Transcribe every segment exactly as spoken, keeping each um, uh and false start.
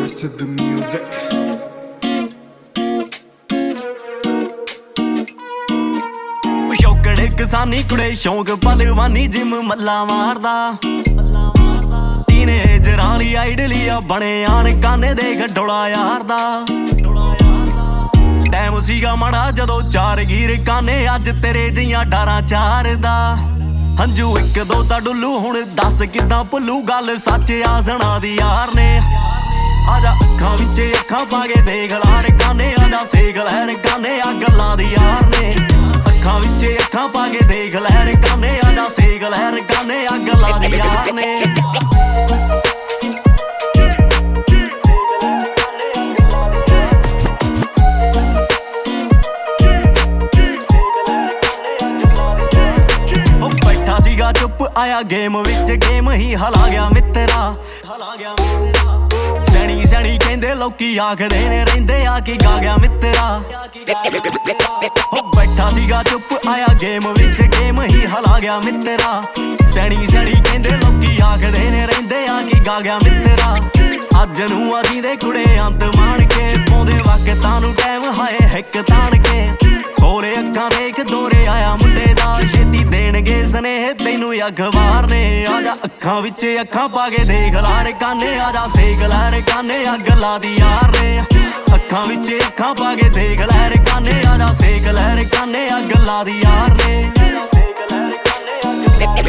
Sid the music. ਸ਼ੌਕੜੇ ਕਿਸਾਨੀ ਕੁੜੇ ਸ਼ੌਂਕ ਪਲਵਾਨੀ ਜਿਮ ਮੱਲਾ ਮਾਰਦਾ ਟੀਨੇਜਰ ਵਾਲੀ ਆਈਡਲੀ ਆ ਬਣੇ ਆਣ ਕਾਨੇ ਦੇ ਗੱਡੋਲਾ ਯਾਰ ਦਾ ਟਾਈਮ ਸੀਗਾ ਮਾੜਾ ਜਦੋਂ ਚਾਰ ਗੀਰ ਕਾਨੇ ਅੱਜ ਤੇਰੇ ਜੀਆਂ ਡਾਰਾਂ ਚਾਰਦਾ ਹੰਝੂ ਇੱਕ ਦੋ ਤਾਂ ਡੁੱਲੂ ਹੁਣ ਦੱਸ ਕਿੱਦਾਂ ਭੁੱਲੂ ਗੱਲ ਸੱਚ ਆਸਣਾ ਦੀ ਯਾਰ ਨੇ ਆਜਾ ਅੱਖਾਂ ਵਿੱਚ ਅੱਖਾਂ ਪਾ ਕੇ ਦੇਖ ਲਾਰ ਕਾਨੇ ਆਜਾ ਸੇਕ ਲਹਿਰ ਕਾਨੇ ਆ ਗੱਲਾਂ ਦੀ ਯਾਰ ਨੇ ਅੱਖਾਂ ਵਿੱਚ ਅੱਖਾਂ ਪਾ ਕੇ ਦੇਖ ਲਹਿਰ ਕਾਨੇ ਆਜਾ ਸੇਕ ਲਹਿਰ ਕਾਨੇ ਆ ਗੱਲਾਂ ਦੀ ਯਾਰ ਨੇ ਚੁੱਪ ਆਇਆ ਗੇਮ ਵਿੱਚ ਗੇਮ ਹੀ ਹਲਾ ਗਿਆ ਮਿੱਤਰਾ ਹਲਾ ਗਿਆ ਮਿੱਤਰਾ ਸੈਣੀ ਸੈਣੀ ਕਹਿੰਦੇ ਲੋਕੀ ਆਖਦੇ ਨੇ ਰਹਿੰਦੇ ਆ ਕਿ ਗਾ ਗਿਆ ਮਿੱਤਰਾ ਉਹ ਬੈਠਾ ਸੀਗਾ ਚੁੱਪ ਆਇਆ ਗੇਮ ਵਿੱਚ ਗੇਮ ਹੀ ਹਲਾ ਗਿਆ ਮਿੱਤਰਾ ਸੈਣੀ ਸੈਣੀ ਕਹਿੰਦੇ ਲੋਕੀ ਆਖਦੇ ਨੇ ਰਹਿੰਦੇ ਆ ਕਿ ਗਾ ਗਿਆ ਮਿੱਤਰਾ ਅੱਜ ਨੂੰ ਅਸੀਂ ਦੇ ਕੁੜੇ ਅੰਤ ਮਾਣ ਕੇ ਪਾਉਂਦੇ ਵਕਤਾਂ ਨੂੰ ਟਾਈਮ ਹਾਏ ਹਿੱਕ ਤਾਣ ਕੇ ਖੋਲੇ ਅੱਖਾਂ ਦੇਖ ਦੋਰੇ ਆਇਆ ਮੁੰਡੇ ਦਾ ਛੇਤੀ ਦੇਣਗੇ ਸਨੇਹ ਤੈਨੂੰ ਅਖਬਾਰ ਨੇ ਆਜਾ ਅੱਖਾਂ ਵਿੱਚ ਅੱਖਾਂ ਪਾ ਕੇ ਦੇਖ ਲਾਰ ਕਾਨੇ ਆਜਾ ਸੇਕ ਲਹਿਰ ਕਾਨੇ ਆ ਗੱਲਾਂ ਦੀ ਯਾਰ ਨੇ ਅੱਖਾਂ ਵਿੱਚ ਅੱਖਾਂ ਪਾ ਕੇ ਦੇਖ ਲਹਿਰ ਕਾਨੇ ਆਜਾ ਸੇਕ ਲਹਿਰ ਕਾਨੇ ਆ ਗੱਲਾਂ ਦੀ ਯਾਰ ਨੇ ਸੇਕ ਲਹਿਰ ਕਾਨੇ ਆ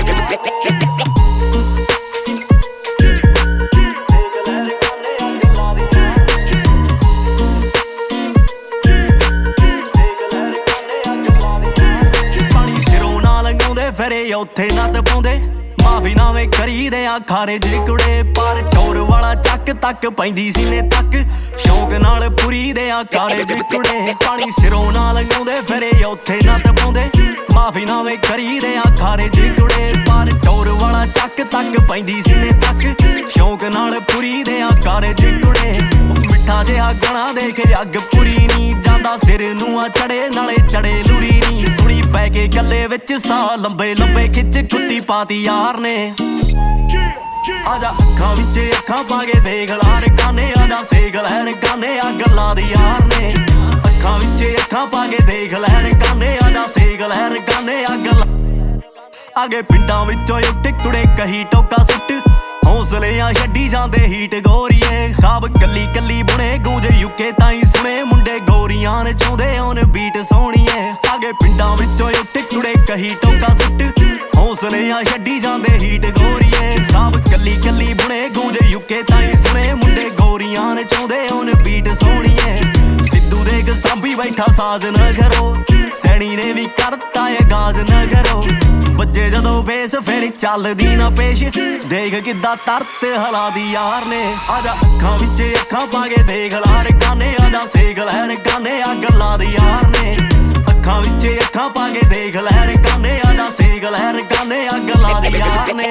ਫਰੇ ਉੱਥੇ ਨੱਦ ਪਾਉਂਦੇ ਮਾਫੀ ਨਾਵੇਂ ਕਰੀਦੇ ਆ ਖਾਰੇ ਜੇ ਕੁੜੇ ਪਰ ਟੋਰ ਵਾਲਾ ਚੱਕ ਤੱਕ ਪੈਂਦੀ ਸੀਨੇ ਤੱਕ ਸ਼ੌਂਕ ਨਾਲ ਪੂਰੀ ਦੇ ਆ ਖਾਰੇ ਜੇ ਕੁੜੇ ਪਾਣੀ ਸਿਰੋਂ ਨਾਲ ਲੰਘਾਉਂਦੇ ਫਰੇ ਉੱਥੇ ਨੱਦ ਪਾਉਂਦੇ ਮਾਫੀ ਨਾਵੇਂ ਕਰੀਦੇ ਆ ਖਾਰੇ ਜੇ ਕੁੜੇ ਪਰ ਟੋਰ ਵਾਲਾ ਚੱਕ ਤੱਕ ਪੈਂਦੀ ਸੀਨੇ ਤੱਕ ਸ਼ੌਂਕ ਨਾਲ ਪੂਰੀ ਦੇ ਆ ਖਾਰੇ ਜੇ ਕੁੜੇ ਮਿੱਠਾ ਜਿਹਾ ਗਣਾ ਦੇ ਕੇ ਅੱਗ ਪੂਰੀ ਨਹੀਂ ਜਾਂਦਾ ਸਿਰ ਨੂੰ ਆ ਚੜੇ ਨਾਲੇ ਚੜੇ ਲੂਰੀ ਨਹੀਂ ਸੁਣੀ ਪੈ ਕੇ ਗੱਲੇ ਵਿੱਚ ਸਾਹ ਲੰਬੇ ਲੰਬੇ ਖਿੱਚ ਖੁੱਤੀ ਪਾਤੀ ਯਾਰ ਨੇ ਆਜਾ ਅੱਖਾਂ ਵਿੱਚ ਅੱਖਾਂ ਪਾ ਕੇ ਦੇਖ ਲਾਰ ਕਾਨੇ ਆਜਾ ਸੇਕ ਲਹਿਰ ਕਾਨੇ ਆ ਗੱਲਾਂ ਦੀ ਯਾਰ ਨੇ ਅੱਖਾਂ ਵਿੱਚ ਅੱਖਾਂ ਪਾ ਕੇ ਦੇਖ ਲਹਿਰ ਕਾਨੇ ਆਜਾ ਸੇਕ ਲਹਿਰ ਕਾਨੇ ਆ ਗੱਲਾਂ ਆਗੇ ਪਿੰਡਾਂ ਵਿੱਚੋਂ ਉੱਠ ਕੁੜੇ ਕਹੀ ਟੋਕਾ ਸੁੱਟ ਹੌਸਲੇ ਆ ਛੱਡੀ ਜਾਂਦੇ ਹੀਟ ਗੋਰੀਏ ਖਾਬ ਕੱਲੀ ਕੱਲੀ ਬੁਣੇ ਗੂੰਜ ਯੁਕੇ ਤਾਈਂ ਸੁਣੇ ਮੁੰਡੇ ਗੋਰੀਆਂ ਨੇ ਚਾਹੁੰਦੇ ਹੋਣ ਬੀਟ ਸੋਹਣੀਏ ਆਗੇ ਪਿੰਡਾਂ ਵਿੱਚੋਂ ਉੱਠ ਕੁੜੇ ਕਹੀ ਟੋਕਾ ਸੁੱਟ ਹੌਸਲੇ ਆ ਛੱਡੀ ਜਾਂਦੇ ਹੀਟ ਗੋਰੀਏ ਖਾਬ ਕੱਲੀ ਕੱਲੀ ਬੁਣੇ ਗੂੰਜ ਯੁਕੇ ਤਾਈਂ ਸੁਣੇ ਮੁੰਡੇ ਗੋਰੀਆਂ ਨੇ ਚਾਹੁੰਦੇ ਹੋਣ ਬੀਟ ਸੋਹਣੀਏ ਸਿੱਧੂ ਦੇ ਸਾਂਭੀ ਬੈਠਾ ਸਾਜ਼ ਨਾ ਕਰੋ ਸੈਣੀ ਨੇ ਵੀ ਕਰਤਾ ਏ ਗਾਜ਼ ਨਾ ਕਰੋ ਬੱਜੇ ਜਦੋਂ ਬੇਸ ਫਿਰ ਚੱਲਦੀ ਨਾ ਪੇਸ਼ ਦੇਖ ਕਿੱਦਾਂ ਤਰਤ ਹਲਾ ਦੀ ਯਾਰ ਨੇ ਆਜਾ ਅੱਖਾਂ ਵਿੱਚ ਅੱਖਾਂ ਪਾ ਕੇ ਦੇਖ ਲਾਰ ਕਾਨੇ ਆਜਾ ਸੇਕ ਲਹਿਰ ਕਾਨੇ ਆ ਗੱਲਾਂ ਦੀ ਯਾਰ ਨੇ ਅੱਖਾਂ ਵਿੱਚ ਅੱਖਾਂ ਪਾ ਕੇ ਦੇਖ ਲਹਿਰ ਕਾਨੇ ਆਜਾ ਸੇਕ ਲਹਿਰ ਕਾਨੇ ਆ ਗੱਲਾਂ ਦੀ ਯਾਰ ਨੇ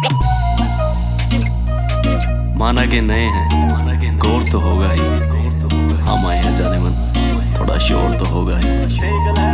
माना कि नए हैं गौर तो होगा ही हम आए हैं जाने मन थोड़ा शोर तो होगा ही।